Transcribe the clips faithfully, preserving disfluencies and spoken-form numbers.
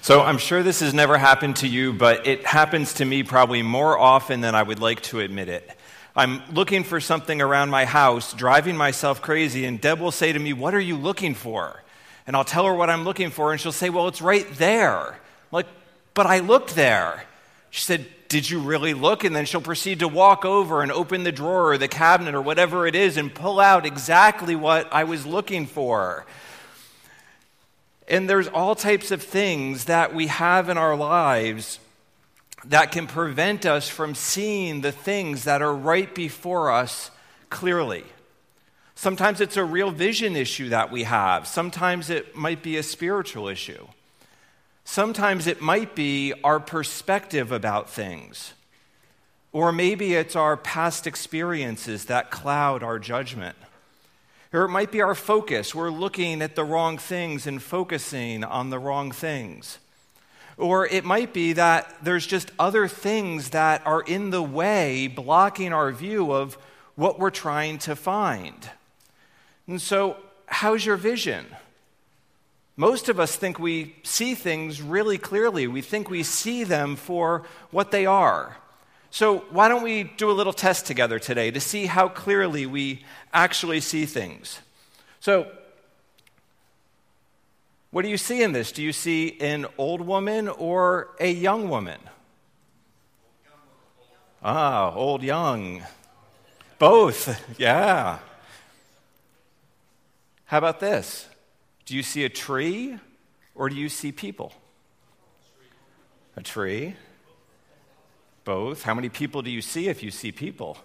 So I'm sure this has never happened to you, but it happens to me probably more often than I would like to admit it. I'm looking for something around my house, driving myself crazy, and Deb will say to me, "What are you looking for?" And I'll tell her what I'm looking for, and she'll say, "Well, it's right there." I'm like, "But I looked there." She said, "Did you really look?" And then she'll proceed to walk over and open the drawer or the cabinet or whatever it is and pull out exactly what I was looking for. And there's all types of things that we have in our lives that can prevent us from seeing the things that are right before us clearly. Sometimes it's a real vision issue that we have. Sometimes it might be a spiritual issue. Sometimes it might be our perspective about things. Or maybe it's our past experiences that cloud our judgment. Or it might be our focus. We're looking at the wrong things and focusing on the wrong things. Or it might be that there's just other things that are in the way, blocking our view of what we're trying to find. And so, how's your vision? Most of us think we see things really clearly. We think we see them for what they are. So why don't we do a little test together today to see how clearly we actually see things? So, what do you see in this? Do you see an old woman or a young woman? Ah, old, young. Both, yeah. How about this? Do you see a tree or do you see people? A tree. Both. How many people do you see if you see people?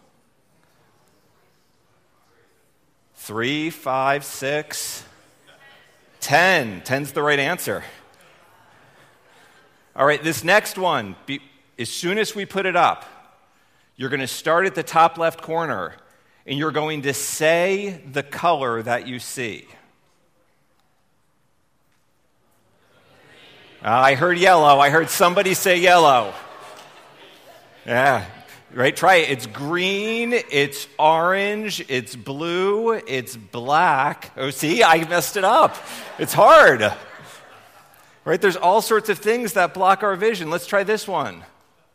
Three, five, six, ten. Ten's the right answer. All right, this next one, be, as soon as we put it up, you're going to start at the top left corner, and you're going to say the color that you see. Uh, I heard yellow. I heard somebody say yellow. Yeah, right? Try it. It's green, it's orange, it's blue, it's black. Oh, see, I messed it up. It's hard. Right? There's all sorts of things that block our vision. Let's try this one.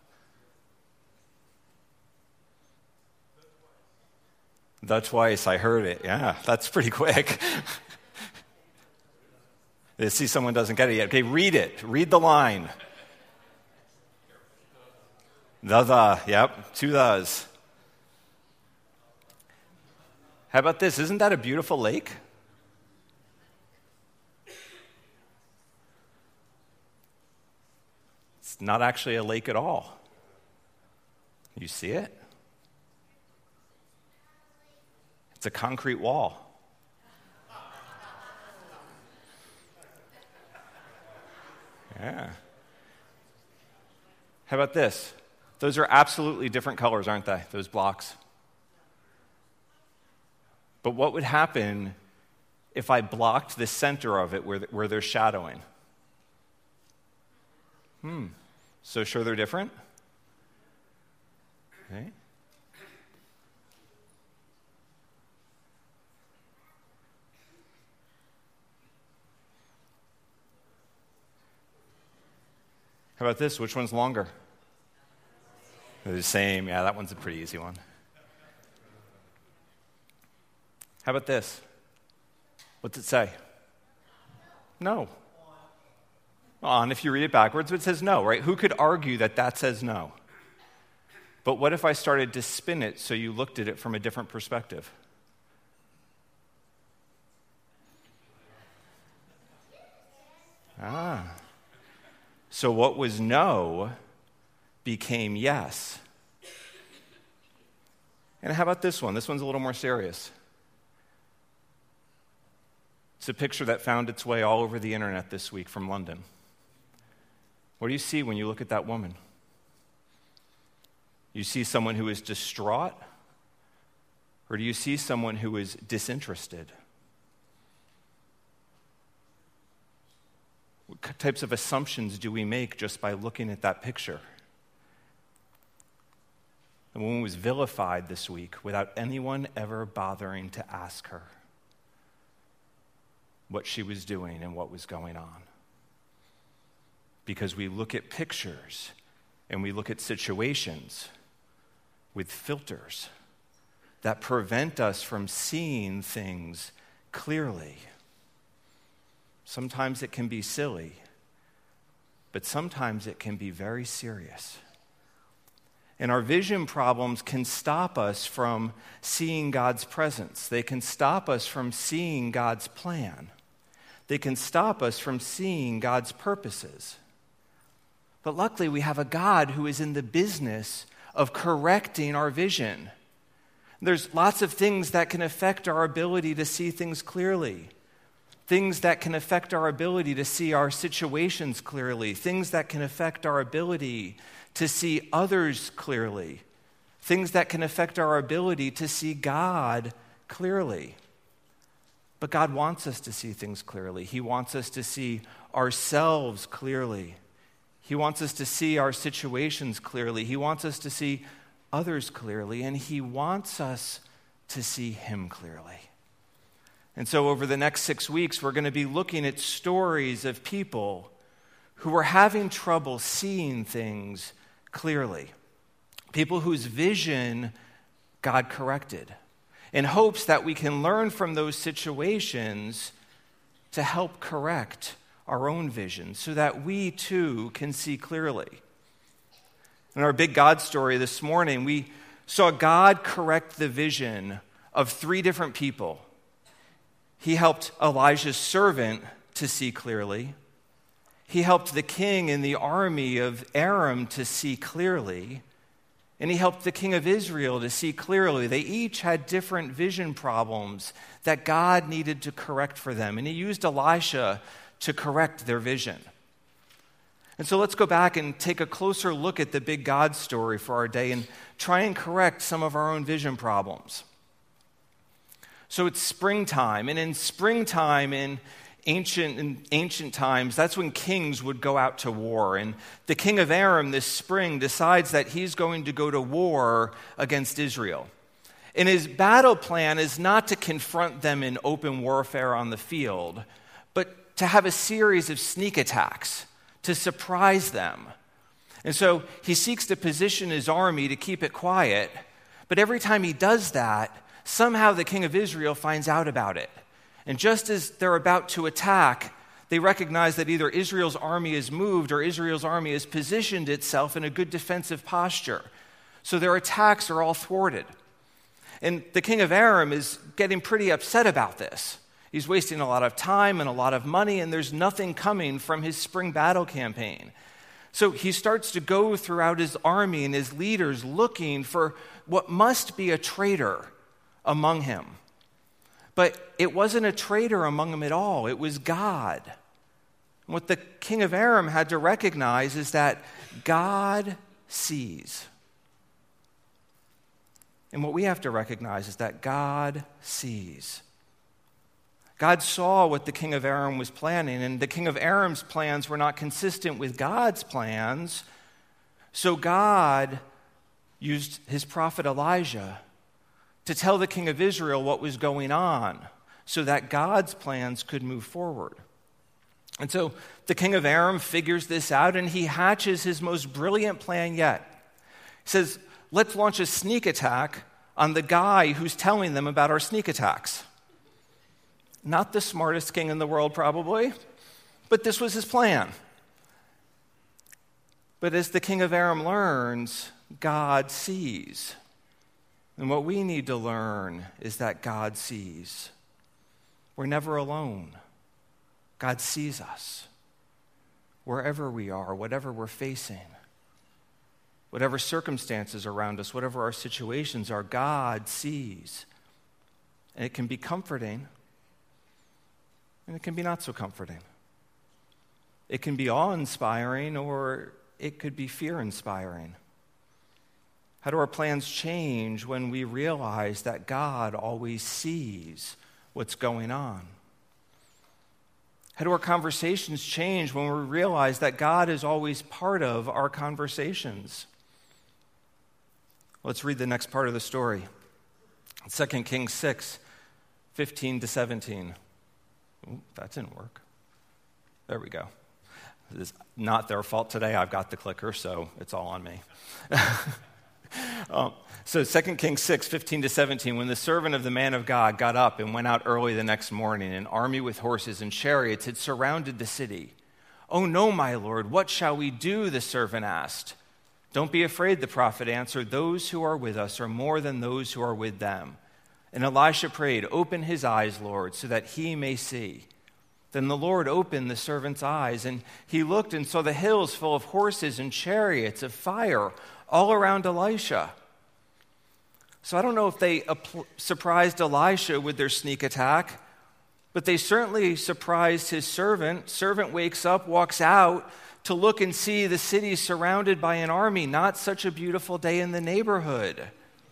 The twice. I heard it. Yeah, that's pretty quick. I see someone doesn't get it yet. Okay, read it. Read the line. The, the, yep, two thes. How about this? Isn't that a beautiful lake? It's not actually a lake at all. You see it? It's a concrete wall. Yeah. How about this? Those are absolutely different colors, aren't they, those blocks? But what would happen if I blocked the center of it where, where they're shadowing? Hmm. So sure they're different? Okay. How about this? Which one's longer? They're the same. Yeah, that one's a pretty easy one. How about this? What's it say? No. On, if you read it backwards, it says no, right? Who could argue that that says no? But what if I started to spin it so you looked at it from a different perspective? Ah. So what was no became yes. And how about this one? This one's a little more serious. It's a picture that found its way all over the internet this week from London. What do you see when you look at that woman? You see someone who is distraught? Or do you see someone who is disinterested? What types of assumptions do we make just by looking at that picture? The woman was vilified this week without anyone ever bothering to ask her what she was doing and what was going on. because we look at pictures and we look at situations with filters that prevent us from seeing things clearly. Sometimes it can be silly, but sometimes it can be very serious. And our vision problems can stop us from seeing God's presence. They can stop us from seeing God's plan. They can stop us from seeing God's purposes. But luckily, we have a God who is in the business of correcting our vision. There's lots of things that can affect our ability to see things clearly. Things that can affect our ability to see our situations clearly. Things that can affect our ability to see others clearly. Things that can affect our ability to see God clearly. But God wants us to see things clearly. He wants us to see ourselves clearly. He wants us to see our situations clearly. He wants us to see others clearly. And He wants us to see Him clearly. And so over the next six weeks, we're going to be looking at stories of people who were having trouble seeing things clearly. People whose vision God corrected, in hopes that we can learn from those situations to help correct our own vision so that we too can see clearly. In our big God story this morning, we saw God correct the vision of three different people. He helped Elijah's servant to see clearly. He helped the king in the army of Aram to see clearly. And he helped the king of Israel to see clearly. They each had different vision problems that God needed to correct for them. And He used Elisha to correct their vision. And so let's go back and take a closer look at the big God story for our day and try and correct some of our own vision problems. So it's springtime, and in springtime in ancient in ancient times, that's when kings would go out to war. And the king of Aram this spring decides that he's going to go to war against Israel. And his battle plan is not to confront them in open warfare on the field, but to have a series of sneak attacks to surprise them. And so he seeks to position his army to keep it quiet, but every time he does that, somehow the king of Israel finds out about it. And just as they're about to attack, they recognize that either Israel's army is moved or Israel's army has positioned itself in a good defensive posture. So their attacks are all thwarted. And the king of Aram is getting pretty upset about this. He's wasting a lot of time and a lot of money, and there's nothing coming from his spring battle campaign. So he starts to go throughout his army and his leaders looking for what must be a traitor among him. But it wasn't a traitor among them at all. It was God. And what the king of Aram had to recognize is that God sees. And what we have to recognize is that God sees. God saw what the king of Aram was planning, and the king of Aram's plans were not consistent with God's plans. So God used his prophet Elijah to tell the king of Israel what was going on so that God's plans could move forward. And so the king of Aram figures this out, and he hatches his most brilliant plan yet. He says, let's launch a sneak attack on the guy who's telling them about our sneak attacks. Not the smartest king in the world, probably, but this was his plan. But as the king of Aram learns, God sees. And what we need to learn is that God sees. We're never alone. God sees us. Wherever we are, whatever we're facing, whatever circumstances around us, whatever our situations are, God sees. And it can be comforting, and it can be not so comforting. It can be awe-inspiring, or it could be fear-inspiring. How do our plans change when we realize that God always sees what's going on? How do our conversations change when we realize that God is always part of our conversations? Let's read the next part of the story. Second Kings six, fifteen to seventeen. Ooh, that didn't work. There we go. It's not their fault today. I've got the clicker, so it's all on me. um, so Second Kings six, fifteen to seventeen, when the servant of the man of God got up and went out early the next morning, an army with horses and chariots had surrounded the city. "Oh no, my lord, what shall we do?" the servant asked. "Don't be afraid," the prophet answered. "Those who are with us are more than those who are with them." And Elisha prayed, "Open his eyes, Lord, so that he may see." Then the Lord opened the servant's eyes, and he looked and saw the hills full of horses and chariots of fire all around Elisha. So I don't know if they surprised Elisha with their sneak attack, but they certainly surprised his servant. Servant wakes up, walks out to look and see the city surrounded by an army. Not such a beautiful day in the neighborhood.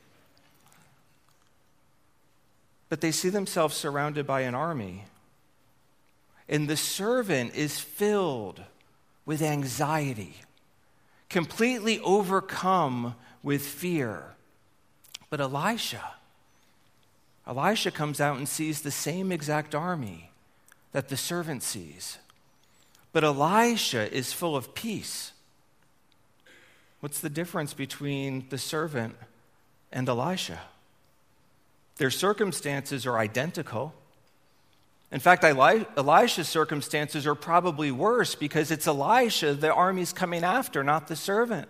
But they see themselves surrounded by an army. And the servant is filled with anxiety, completely overcome with fear. But Elisha, Elisha comes out and sees the same exact army that the servant sees. But Elisha is full of peace. What's the difference between the servant and Elisha? Their circumstances are identical. In fact, Eli- Elisha's circumstances are probably worse because it's Elisha the army's coming after, not the servant.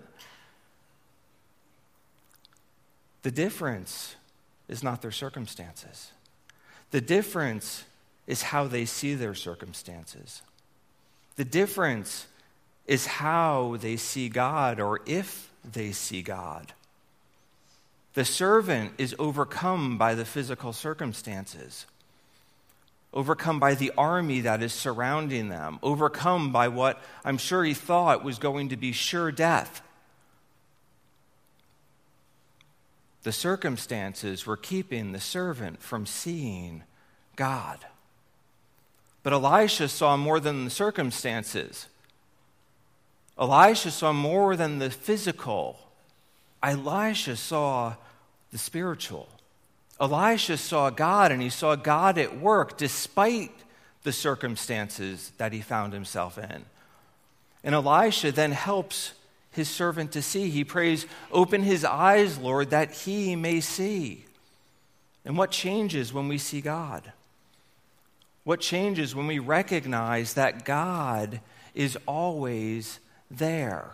The difference is not their circumstances. The difference is how they see their circumstances. The difference is how they see God, or if they see God. The servant is overcome by the physical circumstances, overcome by the army that is surrounding them, overcome by what I'm sure he thought was going to be sure death. The circumstances were keeping the servant from seeing God. But Elisha saw more than the circumstances. Elisha saw more than the physical. Elisha saw the spiritual. Elisha saw God, and he saw God at work despite the circumstances that he found himself in. And Elisha then helps his servant to see. He prays, "Open his eyes, Lord, that he may see." And what changes when we see God? What changes when we recognize that God is always there?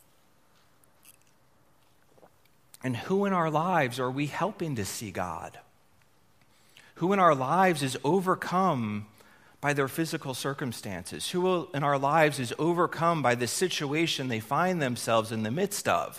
And who in our lives are we helping to see God? Who in our lives is overcome by their physical circumstances? Who in our lives is overcome by the situation they find themselves in the midst of?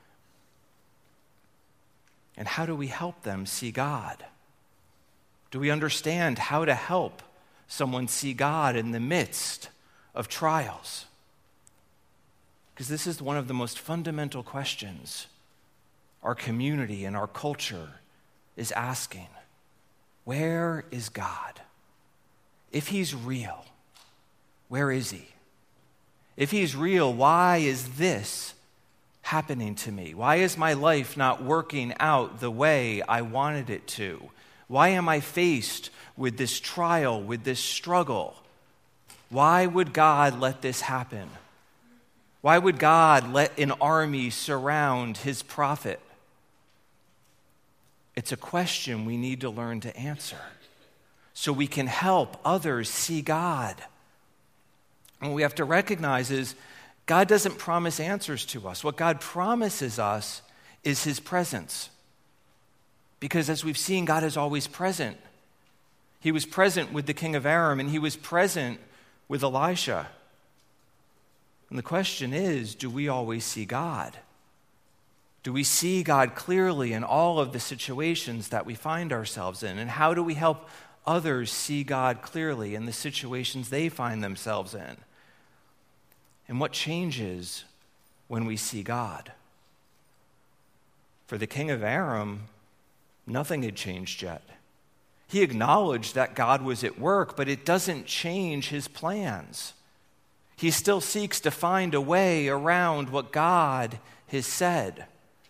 And how do we help them see God? Do we understand how to help someone see God in the midst of trials? Because this is one of the most fundamental questions our community and our culture is asking. Where is God? If he's real, where is he? If he's real, why is this happening to me? Why is my life not working out the way I wanted it to? Why am I faced with this trial, with this struggle? Why would God let this happen? Why would God let an army surround his prophet? It's a question we need to learn to answer so we can help others see God. And what we have to recognize is God doesn't promise answers to us. What God promises us is his presence. Because as we've seen, God is always present. He was present with the king of Aram, and he was present with Elisha. And the question is, do we always see God? Do we see God clearly in all of the situations that we find ourselves in? And how do we help others see God clearly in the situations they find themselves in? And what changes when we see God? For the king of Aram, nothing had changed yet. He acknowledged that God was at work, but it doesn't change his plans. He still seeks to find a way around what God has said.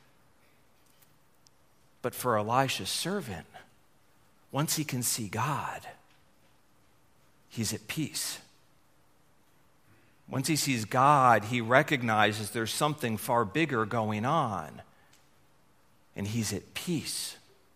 But for Elisha's servant, once he can see God, he's at peace. Once he sees God, he recognizes there's something far bigger going on, and he's at peace.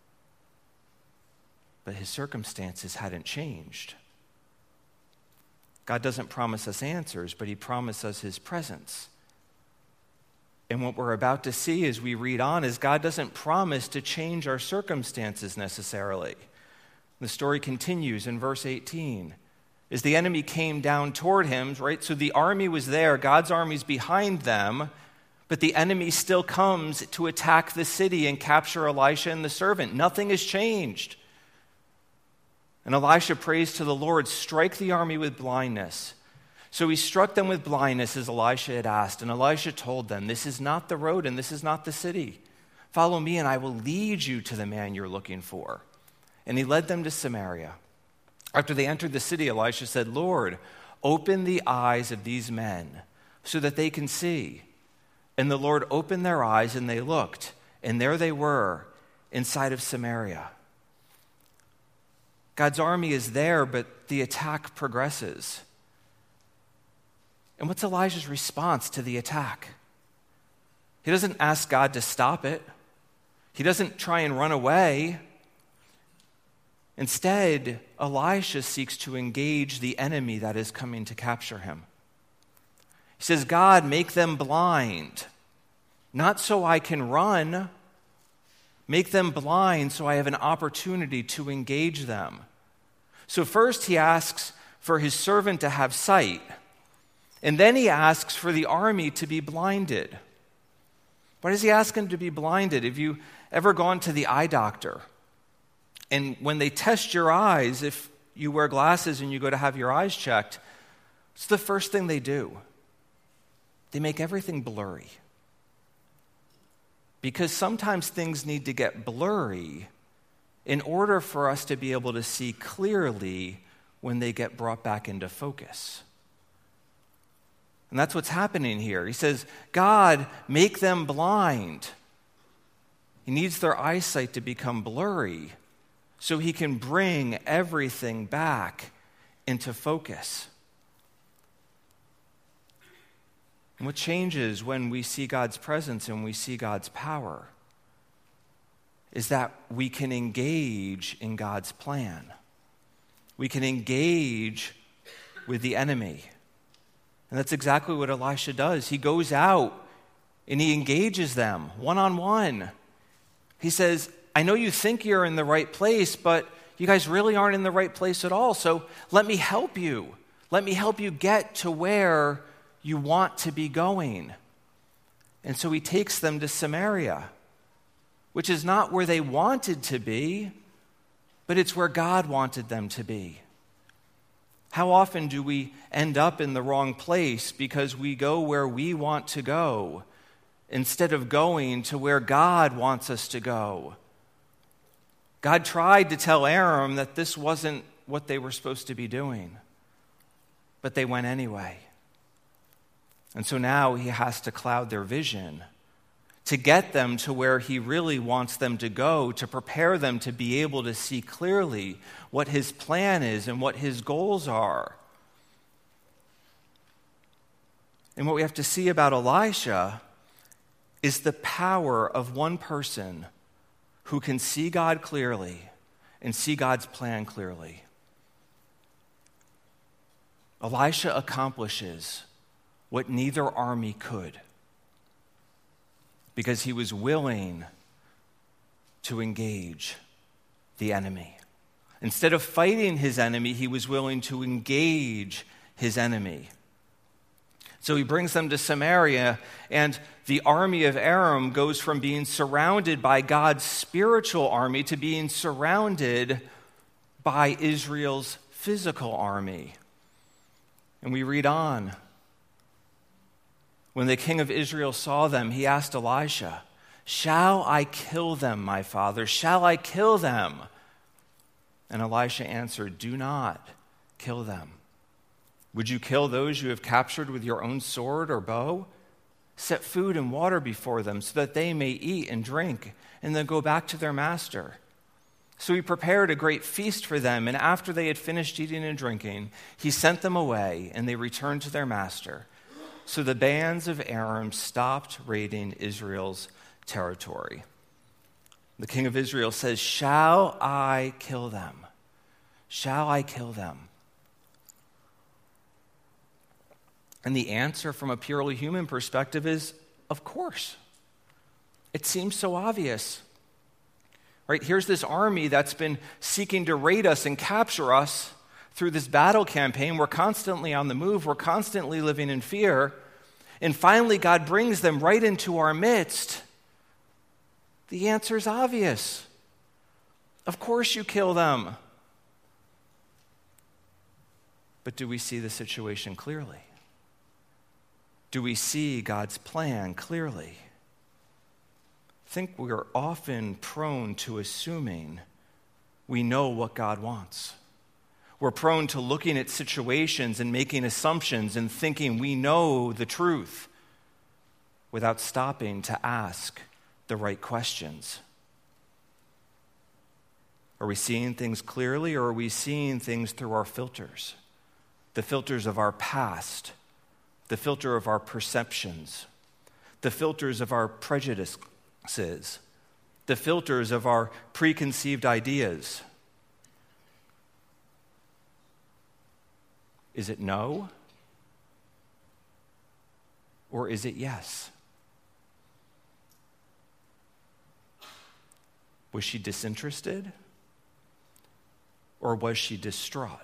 But his circumstances hadn't changed. God doesn't promise us answers, but he promises us his presence. And what we're about to see as we read on is God doesn't promise to change our circumstances necessarily. The story continues in verse eighteen. As the enemy came down toward him, right? So the army was there, God's army's behind them, but the enemy still comes to attack the city and capture Elisha and the servant. Nothing has changed. And Elisha prays to the Lord, strike the army with blindness. So he struck them with blindness as Elisha had asked. And Elisha told them, this is not the road and this is not the city. Follow me and I will lead you to the man you're looking for. And he led them to Samaria. After they entered the city, Elisha said, Lord, open the eyes of these men so that they can see. And the Lord opened their eyes and they looked. And there they were inside of Samaria. God's army is there, but the attack progresses. And what's Elijah's response to the attack? He doesn't ask God to stop it. He doesn't try and run away. Instead, Elisha seeks to engage the enemy that is coming to capture him. He says, God, make them blind, not so I can run. Make them blind so I have an opportunity to engage them. So first he asks for his servant to have sight, and then he asks for the army to be blinded. Why does he ask him to be blinded? Have you ever gone to the eye doctor? And when they test your eyes, if you wear glasses and you go to have your eyes checked, what's the first thing they do? They make everything blurry. Because sometimes things need to get blurry in order for us to be able to see clearly when they get brought back into focus. And that's what's happening here. He says, God, make them blind. He needs their eyesight to become blurry so he can bring everything back into focus. And what changes when we see God's presence and we see God's power is that we can engage in God's plan. We can engage with the enemy. And that's exactly what Elisha does. He goes out and he engages them one-on-one. He says, I know you think you're in the right place, but you guys really aren't in the right place at all. So let me help you. Let me help you get to where you want to be going. And so he takes them to Samaria, which is not where they wanted to be, but it's where God wanted them to be. How often do we end up in the wrong place because we go where we want to go instead of going to where God wants us to go? God tried to tell Aram that this wasn't what they were supposed to be doing, but they went anyway. And so now he has to cloud their vision to get them to where he really wants them to go, to prepare them to be able to see clearly what his plan is and what his goals are. And what we have to see about Elisha is the power of one person who can see God clearly and see God's plan clearly. Elisha accomplishes what neither army could because he was willing to engage the enemy. Instead of fighting his enemy, he was willing to engage his enemy. So he brings them to Samaria, and the army of Aram goes from being surrounded by God's spiritual army to being surrounded by Israel's physical army. And we read on. When the king of Israel saw them, he asked Elisha, "Shall I kill them, my father? Shall I kill them?" And Elisha answered, "Do not kill them. Would you kill those you have captured with your own sword or bow? Set food and water before them so that they may eat and drink and then go back to their master." So he prepared a great feast for them, and after they had finished eating and drinking, he sent them away, and they returned to their master. So the bands of Aram stopped raiding Israel's territory. The king of Israel says, "Shall I kill them? Shall I kill them?" And the answer from a purely human perspective is, of course. It seems so obvious. Right? Here's this army that's been seeking to raid us and capture us through this battle campaign. We're constantly on the move. We're constantly living in fear. And finally, God brings them right into our midst. The answer is obvious. Of course you kill them. But do we see the situation clearly? Do we see God's plan clearly? I think we are often prone to assuming we know what God wants. We're prone to looking at situations and making assumptions and thinking we know the truth without stopping to ask the right questions. Are we seeing things clearly, or are we seeing things through our filters? The filters of our past, the filter of our perceptions, the filters of our prejudices, the filters of our preconceived ideas. Is it no? Or is it yes? Was she disinterested? Or was she distraught?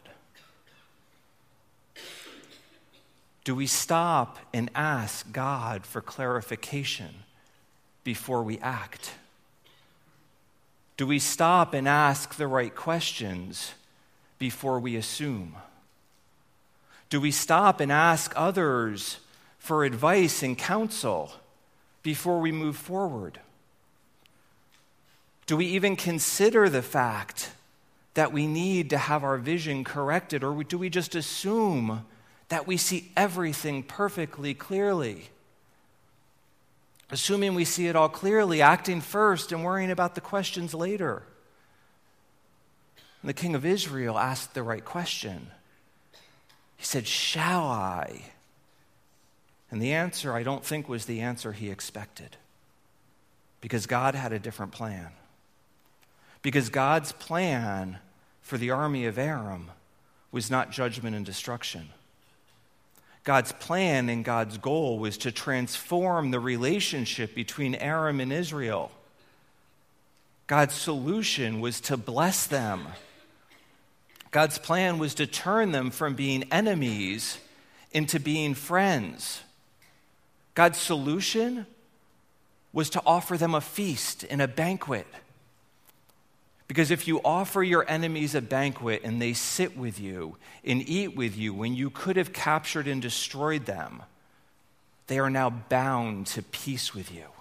Do we stop and ask God for clarification before we act? Do we stop and ask the right questions before we assume? Do we stop and ask others for advice and counsel before we move forward? Do we even consider the fact that we need to have our vision corrected, or do we just assume that we see everything perfectly clearly? Assuming we see it all clearly, acting first and worrying about the questions later. And the king of Israel asked the right question. He said, "Shall I?" And the answer, I don't think, was the answer he expected. Because God had a different plan. Because God's plan for the army of Aram was not judgment and destruction. God's plan and God's goal was to transform the relationship between Aram and Israel. God's solution was to bless them. God's plan was to turn them from being enemies into being friends. God's solution was to offer them a feast and a banquet. Because if you offer your enemies a banquet and they sit with you and eat with you when you could have captured and destroyed them, they are now bound to peace with you.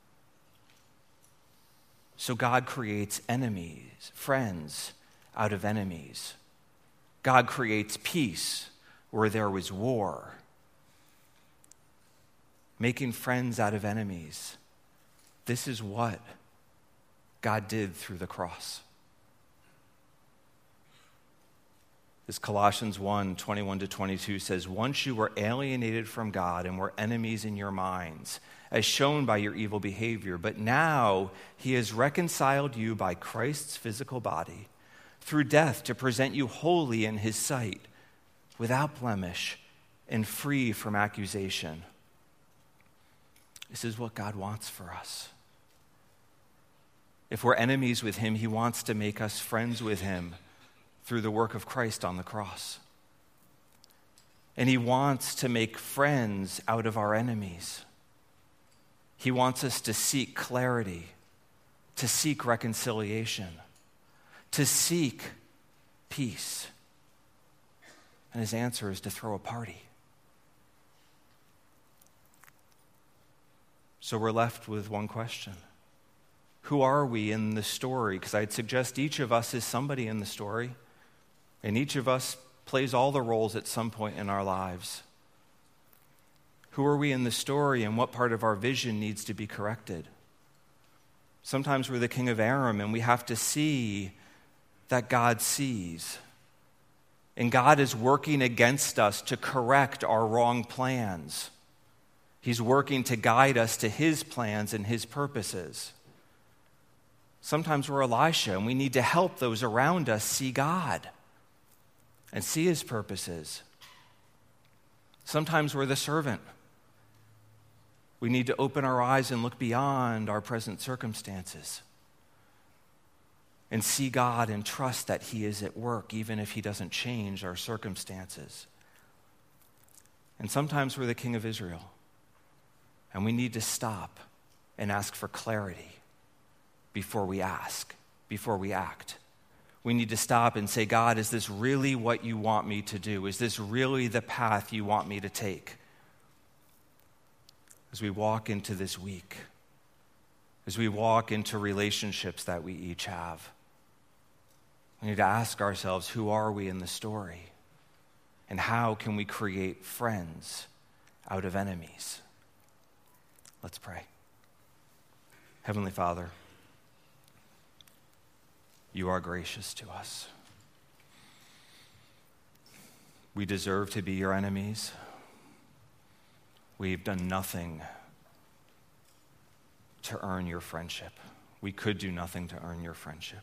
So God creates enemies, friends, out of enemies. God creates peace where there was war. Making friends out of enemies. This is what God did through the cross. As Colossians one, twenty-one to twenty-two says, "Once you were alienated from God and were enemies in your minds, as shown by your evil behavior, but now he has reconciled you by Christ's physical body through death to present you holy in his sight, without blemish and free from accusation." This is what God wants for us. If we're enemies with him, he wants to make us friends with him through the work of Christ on the cross. And he wants to make friends out of our enemies. He wants us to seek clarity, to seek reconciliation, to seek peace. And his answer is to throw a party. So we're left with one question. Who are we in the story? Because I'd suggest each of us is somebody in the story, and each of us plays all the roles at some point in our lives. Who are we in the story, and what part of our vision needs to be corrected? Sometimes we're the king of Aram, and we have to see that God sees. And God is working against us to correct our wrong plans. He's working to guide us to his plans and his purposes. Sometimes we're Elisha, and we need to help those around us see God and see his purposes. Sometimes we're the servant. We need to open our eyes and look beyond our present circumstances and see God and trust that he is at work, even if he doesn't change our circumstances. And sometimes we're the king of Israel, and we need to stop and ask for clarity before we ask, before we act. We need to stop and say, God, is this really what you want me to do? Is this really the path you want me to take? As we walk into this week, as we walk into relationships that we each have, we need to ask ourselves, who are we in the story? And how can we create friends out of enemies? Let's pray. Heavenly Father, you are gracious to us. We deserve to be your enemies. We've done nothing to earn your friendship. We could do nothing to earn your friendship.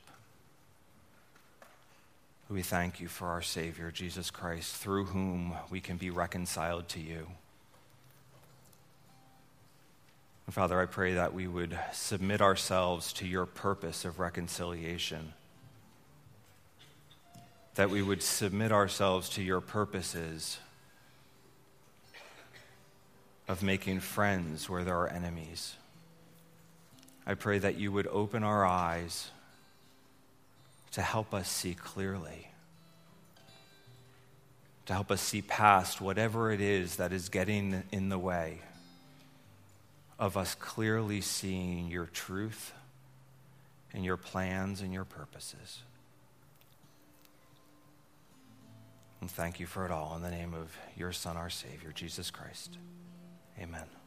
We thank you for our Savior, Jesus Christ, through whom we can be reconciled to you. And Father, I pray that we would submit ourselves to your purpose of reconciliation, that we would submit ourselves to your purposes of making friends where there are enemies. I pray that you would open our eyes to help us see clearly, to help us see past whatever it is that is getting in the way of us clearly seeing your truth and your plans and your purposes. And thank you for it all in the name of your Son, our Savior, Jesus Christ. Amen.